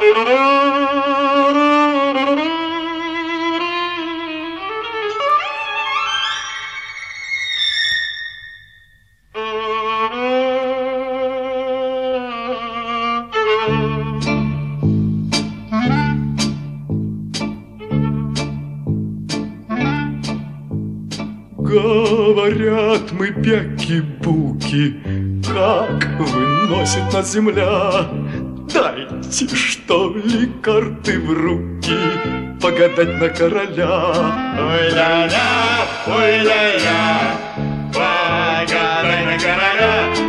Говорят, мы бяки-буки, как выносит нас земля. Дайте, что ли, карты в руки, погадать на короля. Ой-ля-ля, погадай на короля.